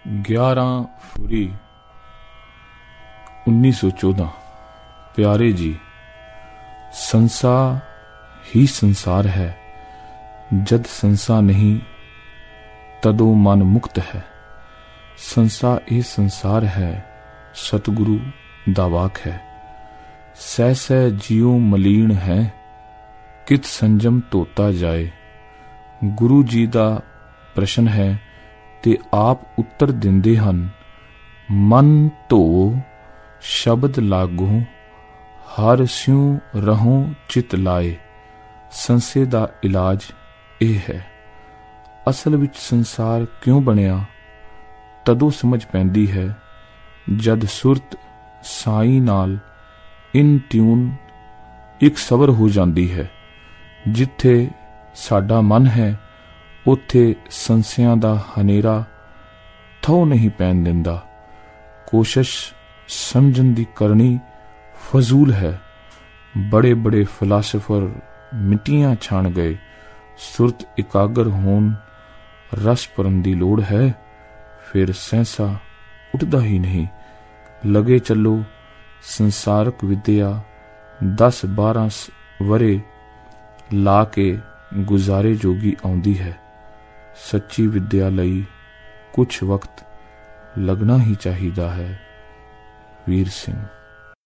11 फरवरी 1914। प्यारे जी, संसार ही संसार है, जद संसार नहीं तदो मन मुक्त है। संसार ही संसार है, सतगुरु दा वाक है। सह सह जियो मलीन है, कित संजम धोता जाए। गुरु जी दा प्रश्न है ते आप उत्तर दिंदे हन, मन धोवो शब्द लागो, हर स्यों रहो चित लाए। संसे दा इलाज यह है। असल विच संसार क्यों बनिया तदों समझ पैंदी है, जद सुरत साई नाल इन ट्यून एक सबर हो जाती है। जिथे साडा मन है उत्थे संसियां दा हनेरा थो नहीं पैन दिंदा। कोशिश समझन दी करनी फजूल है। बड़े बड़े फिलासफर मिट्टियां छाण गए। सुरत एकागर होन रस भरन दी लोड़ है, फिर सहसा उठदा ही नहीं। लगे चलो संसारक विद्या 10-12 वरे ला के गुजारे जोगी आउंदी है। सच्ची विद्या लई कुछ वक्त लगना ही चाहिदा है। वीर सिंह।